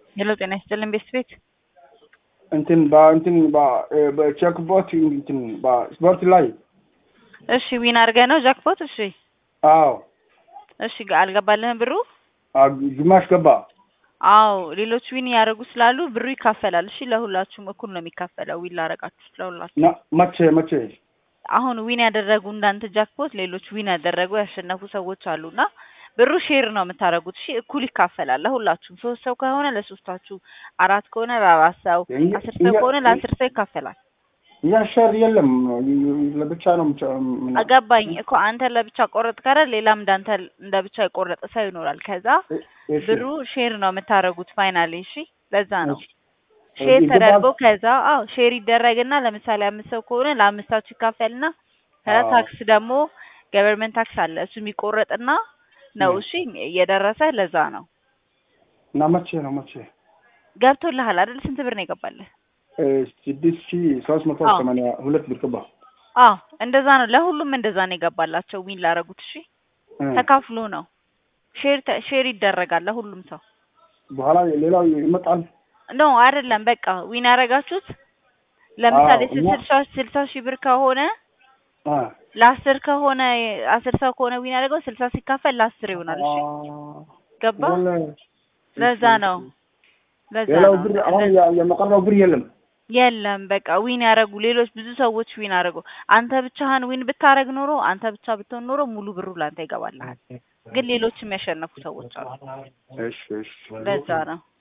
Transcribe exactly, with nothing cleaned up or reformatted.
ሄሎ ጤና ይስጥልን ቤት ቤት እንትን ባ እንትን ባ በቼክ ቦት እንትን ባ ስፖርት ላይ እሺ ዊን አድርገህ ነው ጃክፖት? እሺ አዎ እሺ አልገባልህም ብሩ? ግማሽ ገባ። አዎ ሌሎች ዊን ያደርጉ ስላሉ ብሩ ይካፈላል። እሺ ለሁላችሁም እኩል ነው የሚካፈለው ዊን ላረጋችሁ ለሁላችሁ። መቼ መቼ? አሁን ዊን ያደረጉ እንዳንተ ጃክፖት ሌሎች ዊን ያደረጉ ያሸነፉ ሰዎች አሉና ብሩ ሼር ነው የምታደርጉት። እሺ እኩል ይካፈላል ለሁላችሁም። ሶስት ሰው ከሆነ ለሶስታችሁ፣ አራት ከሆነ ለአራት ሰው፣ አስር ሰው ከሆነ ለአስር ሰው ይካፈላል። ያ ሼር የለም ለብቻ ነው ብቻ። አገባኝ እኮ አንተ ለብቻ ቆረጥ ካረ ሌላም እንዳንተ እንደ ብቻ የቆረጠ ሰው ይኖራል። ከዛ ብሩ ሼር ነው የምታደርጉት ፋይናሊ። እሺ ለዛ ነው ሼር ተደርጎ ከዛ አዎ ሼር ይደረግና ለምሳሌ አምስት ሰው ከሆነ ለአምስታችሁ ይካፈልና ከዛ ታክስ ደግሞ ገቨርንመንት ታክስ አለ እሱ የሚቆረጥና ነው። እሺ እየደረሰ ለዛ ነው። እና መቼ ነው መቼ ገብቶልሃል አይደል? ስንት ብር ነው የገባልህ? ስድስት ሺህ ሦስት መቶ ሰማንያ ሁለት ብር ገባ። አዎ እንደዛ ነው። ለሁሉም እንደዛ ነው የገባላቸው ዊን ላረጉት። እሺ ተካፍሎ ነው ሼር ሼር ይደረጋል ለሁሉም ሰው። በኋላ ሌላው ይመጣል ነው አይደለም? በቃ ዊን ያረጋችሁት ለምሳሌ ስልሳ ሺህ ብር ከሆነ ለአስር ከሆነ አስር ሰው ከሆነ ዊን ያደረገው ስልሳ ሲካፈል ለአስር ይሆናል። እሺ ገባ? ለዛ ነው ለዛ ነው። ብር አሁን የመቀረው ብር የለም የለም በቃ ዊን ያደረጉ ሌሎች ብዙ ሰዎች ዊን ያደረጉ። አንተ ብቻህን ዊን ብታረግ ኖሮ አንተ ብቻ ብትሆን ኖሮ ሙሉ ብሩ ላንተ ይገባልሃል። ግን ሌሎችም ያሸነፉ ሰዎች አሉ። እሺ እሺ ለዛ ነው